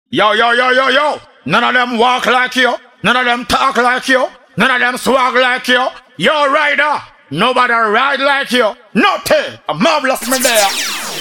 Yo, yo, yo, yo, yo. None of them walk like you. None of them talk like you. None of them swag like you. Yo, rider. Nobody ride like you. Nothing. A marvelous me there.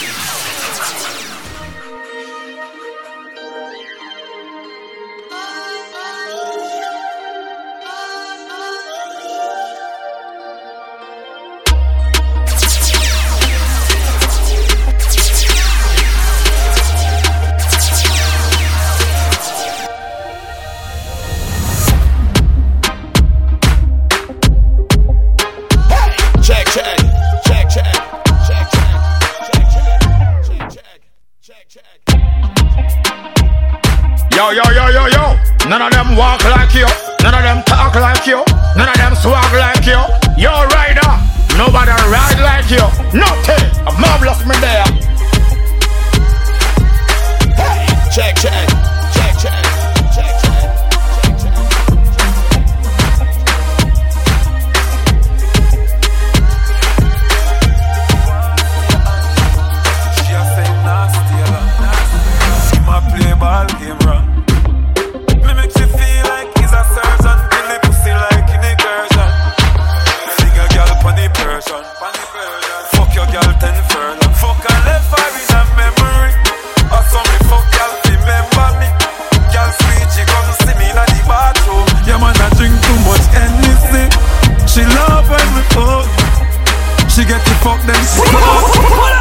Yo, yo, yo, yo, yo. None of them walk like you. None of them talk like you. None of them swag like you. Yo, rider. Nobody ride like you. Nothing. A marvelous me there. Hey, check, check. Check, check. Check, check. Check, check. She a say nasty, nasty. My play ball game wrong. Fuck your girl 10 furlong. Fuck and left her in a memory. Or some me fuck girl remember me. Girl sweet, she come see me in the bathroom. Yeah man, I drink too much anything. She love when we fuck. She get the fuck then she fuck.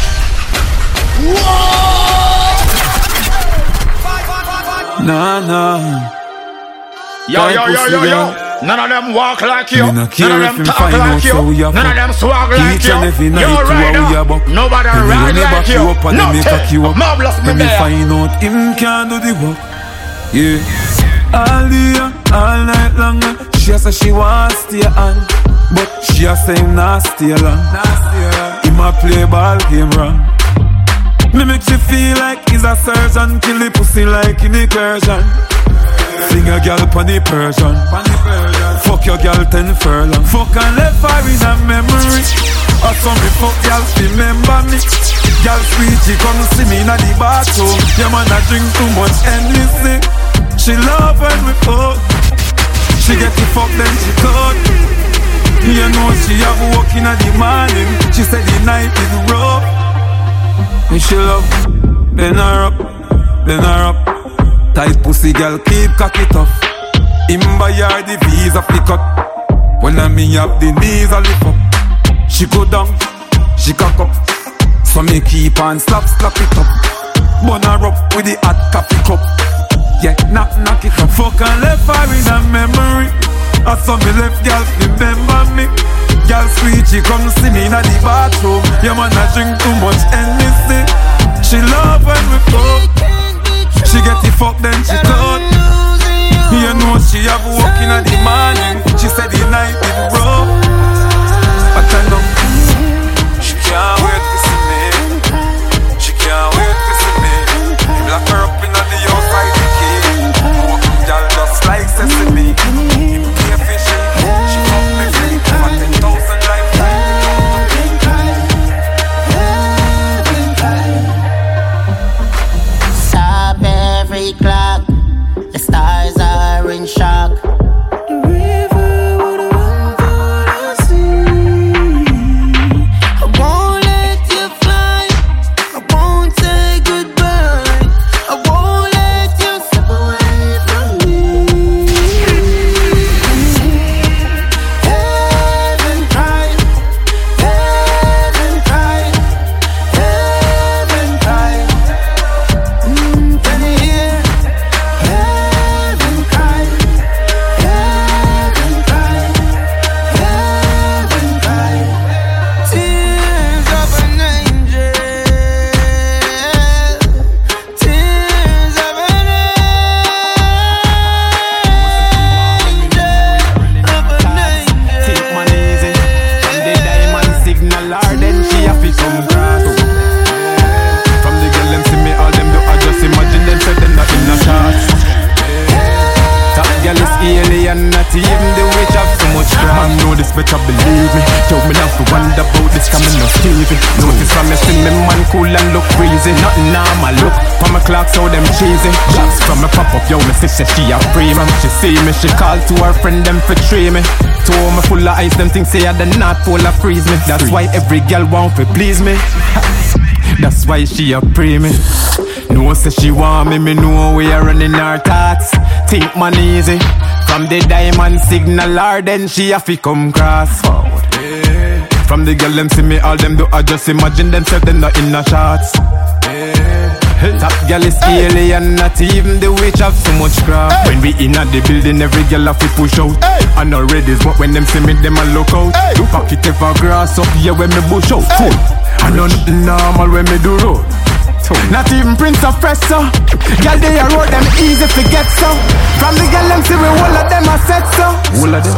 Nah, nah. Yo, yo, yo, yo, yo. None of them walk like you. None of them talk like you. None of them swag like you. You're right. Nobody ride like you. Nothing. Marvelous me there. Let me find out him can do the work. Yeah. All day, all night long. She say she want stay on, but she say him not stay long. Him a play ball game wrong. Me make she feel like he's a surgeon. Kill the pussy like in incursion. Sing a girl pon the Persian. Fuck your girl 10 furlong. Fuck and left her in a memory. Or some me fuck girl remember me. Girl sweet, she come see me in the bathroom. Yeah man, I drink too much Hennessy. She love when we fuck. She get the fuck then she cut. You know she have work in the morning. She said the night is rough. And she love, bend her up, bend her up. Tight pussy girl, keep cocky tough. Him buy her the visa flick up. When I me have the knees a lift up. She go down, she cock up. So me keep on slap it up. Bun her up with the hot coffee cup. Yeah, knock it up. Fuck and left her in a memory. I saw me left girl remember me. Girl sweet, she come see me in the bathroom. Yeah man, I drink too much Hennessy. She love when we fuck. She get the fuck then she cut. You know she have work in the morning. She said the night is rough. But I know she can't wait to see me. She can't wait to see me. Him lock her up in the outside the key. Walking down just like sesame. Him play fishy. She fuck me free for 10,000 lifetime. Every clock, the stars are in shock. The river would run for the sea. I won't let you fly. I won't say goodbye. I won't let you step away from me. Heaven cried, heaven cried, heaven cried. Can you hear? Heaven cried, Stevie. Notice when me see me man cool and look breezy. Nothing normal look, from my clocks how them cheesy. Shots from me pop up, yo, me say she a free man. She see me, she call to her friend them for tree me. To me full of ice, them think say I the North Pole a freeze me. That's why every girl want to please me. That's why she a pray me. No say she want me, me know we are running her thoughts. Think man easy. From the diamond signal her, then she have to come cross. From the girl them see me, all them do I just imagine themselves them not in the shots. Top girl is alien, not even the witch have so much craft. When we in at the building, every girl have to push out. I know ready, but when them see me, them a look out. Do pocket ever grass up here when me bush out. I know nothing normal when me do road. Not even Prince of Fresh, girl they a road them easy to get so. From the girl them see we all of them a set so. All of them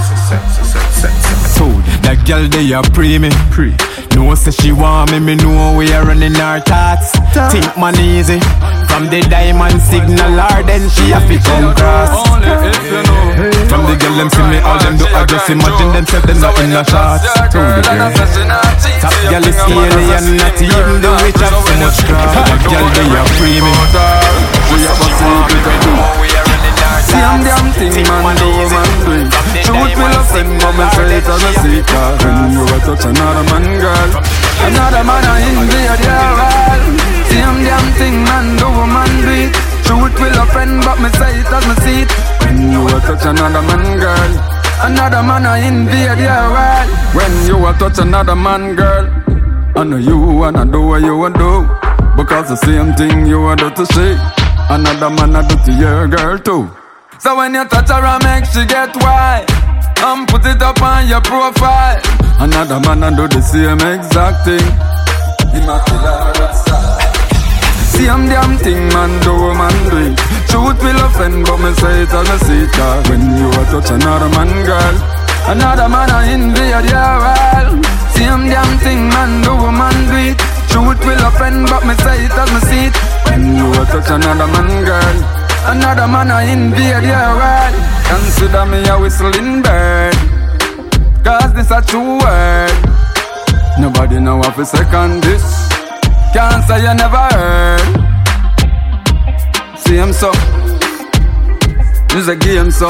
told that girl they a pre me. No say she want me, me know we are running our thoughts. Think man easy. From the diamond signal her, then she have to come cross. From the girl them see me, all them do I just imagine themselves them not in the shots. Told the girl top girl is alien, not even the witch have so much craft. That girl they a free me. See I'm damn thing man, do man do it. Shoot me love friend, but me say it as a secret. When you a touch another man girl, another man a invade your world. See I'm damn thing man, do man do it. Shoot me love friend, but me say it as me see it. When you a touch another man girl, another man a invade your world. When you a touch another man girl, I know you wanna do what you wanna do, because the same thing you want to say, another man a do to your girl too. So when you touch her and make she get wild, and put it up on your profile, another man a do the same exact thing. See I'm damn thing man, do man do it. Shoot with a friend, but me say it as a secret. When you a touch another man girl, another man a invade your world. See I'm damn thing man, do man do it. Shoot with a friend, but me say it as me see it. When you a touch another man girl, another man a invade your world. Consider me a whistling bird, cause this a true word. Nobody know what to second this. Can't say you never heard. See him so, this a game so.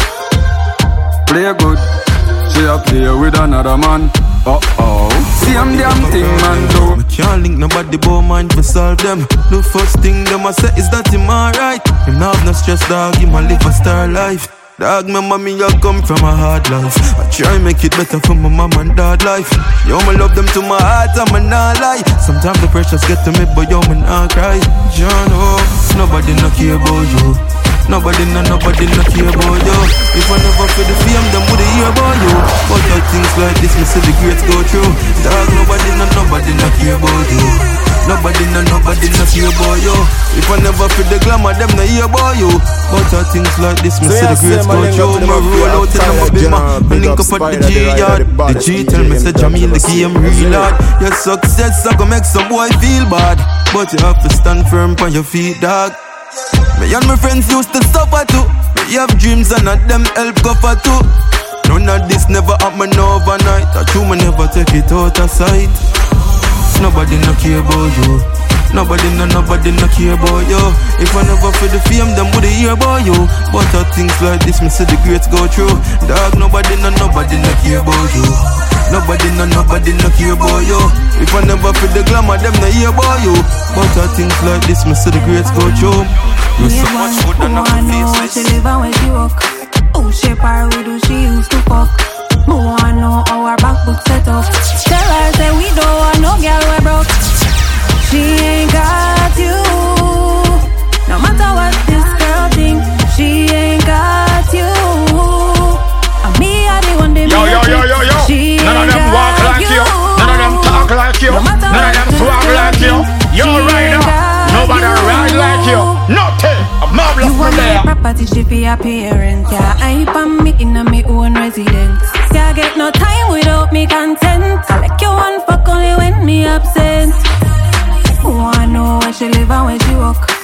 Play good, she a play with another man. See I'm damn thing man do. Me can't link nobody but mind to solve them. The first thing them I say is that him alright. Him not have no stress dog, him a live a star life. Dog, my mommy, I come from a hard life. I try make it better for my mom and dad life. Yo, me love them to my heart, I'm not lie. Sometimes the pressures get to me, but yo, me not cry. John, oh, nobody no care about you. Nobody no care about you. If I never feel the fame, them would hear about you. But all things like this, me see the greats go through. Dog, nobody no care about you. Nobody no care about you. If I never feel the glamour, them no hear about you. But all things like this, me see the greats go through. Me roll out in my bima, me link up at the G yard. The G tell me say Jamil the game real hard. Your success I go make some boy feel bad, but you have to stand firm on your feet, dog. Me and my friends used to suffer too. We have dreams and not them help cover too. None of this never happen overnight. That you me never take it out of sight. Nobody no care about you. Nobody no care about you. If I never feel the fame, them would hear about you. But all things like this, me see the greats go through. Dog, nobody no care about you. Nobody no care about you. If I never feel the glamour, them no hear about you. But all things like this, me see the greats go through. You so much food and I face this. She live and where she walk. Who shape her with who she used to fuck. Who wanna know how her back book set up. Tell her say we don't want no girl we broke. She ain't got you. No matter what this girl think, she ain't got you. And me I the one they yo. None of them walk like you. None of them talk like you. None of them swag like you. You're right now. Nobody ride like you. Nothing. I'm marvelous from there. You want my property, she be a parent. Yeah, I am me in my own residence. Can't get no time without me content. I like you one fuck only when me absent. Who wanna know where she live and where she walk.